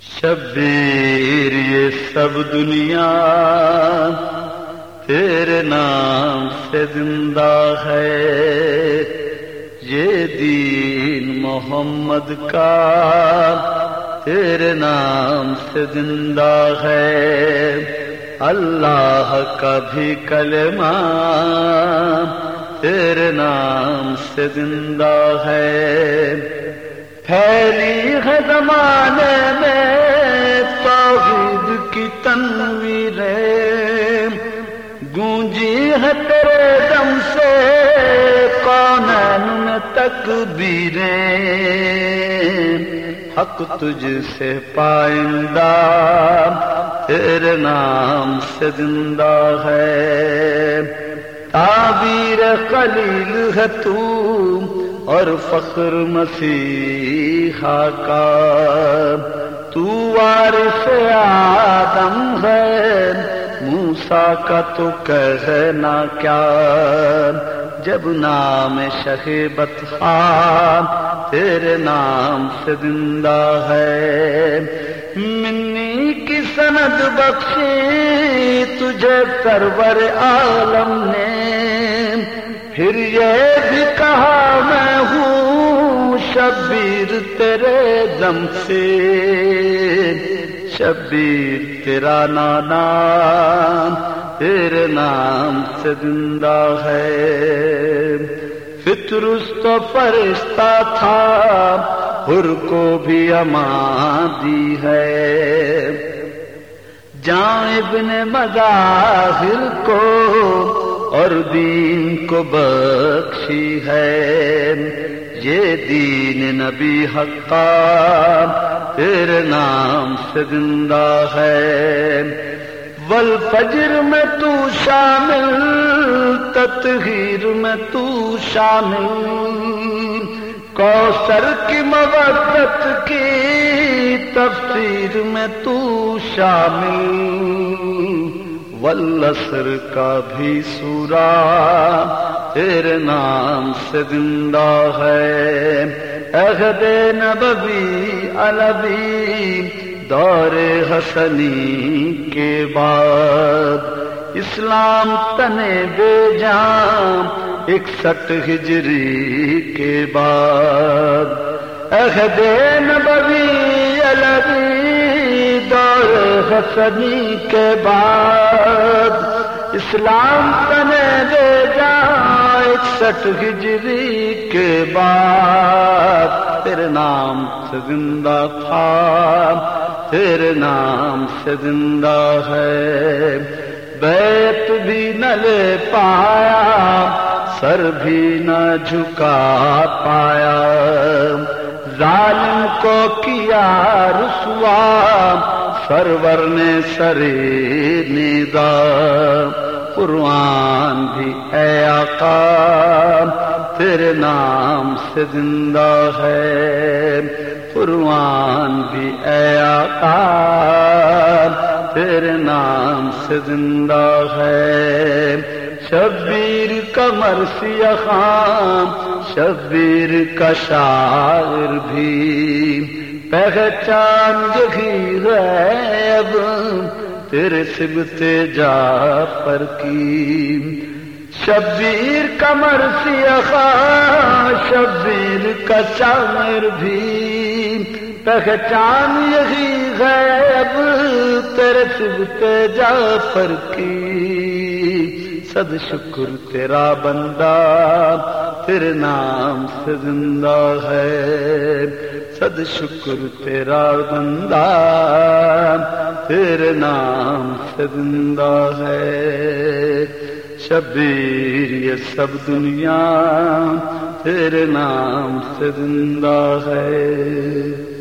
شبیر یہ سب دنیا تیرے نام سے زندہ ہے، یہ دین محمد کا تیرے نام سے زندہ ہے، اللہ کا بھی کلمہ تیرے نام سے زندہ ہے، پھیلی ہے زمانے میں توحید کی تنویریں، گونجی ہے تیرے دم سے کونین میں تکبیریں، حق تجھ سے پائندہ تیرے نام سے زندہ ہے، تعبیر خلیل ہے تو اور فخر مسیحا کا، تو وارث آدم ہے، موسیٰ کا تو کہنا کیا، جب نام شہیبت خان تیرے نام سے زندہ ہے، منی کی سند بخشی تجھے سرور عالم نے، پھر یہ بھی کہا میں ہوں شبیر تیرے دم سے، شبیر تیرا نانا تیرے نام سے زندہ ہے، فطرس تو فرشتہ تھا حر کو بھی امان دی ہے، جاں ابن مظاہر کو اور دین کو بخشی ہے، یہ دین نبی حقا تیرے نام سے زندہ ہے، والفجر میں تو شامل تطہیر میں تو شامل، کوثر کی مودت کی تفسیر میں تو شامل، والعصر کا بھی سورہ تیرے نام سے زندہ ہے، عہد نبوی علوی دور حسنی کے بعد، اسلام تنے بے جان 61 ہجری کے بعد، عہد نبوی علوی دور حسنی کے بعد، اسلام تنے بے جان 61 ہجری کے بعد، تیرے نام سے زندہ تھا تیرے نام سے زندہ ہے، بیعت بھی نہ لے پایا سر بھی نہ جھکا پایا، ظالم کو کیا رسوا سرور نے سرے نیزا، قرآن بھی اے آقا تیرے نام سے زندہ ہے، قرآن بھی اے آقا تیرے نام سے زندہ ہے، شبیر کا مرثیہ خان شبیر کا شاعر بھی پہچان یہی ہے اب تیرے صبت جعفر کی، شبیر کا مرثیہ خان شبیر کا شاعر بھی پہچان یہی ہے اب تیرے صبت جعفر کی، صد شکر تیرا بندہ تیرے نام سے زندہ ہے، صد شکر تیرا بندہ تیرے نام سے زندہ ہے، شبیر یہ سب دنیا تیرے نام سے زندہ ہے۔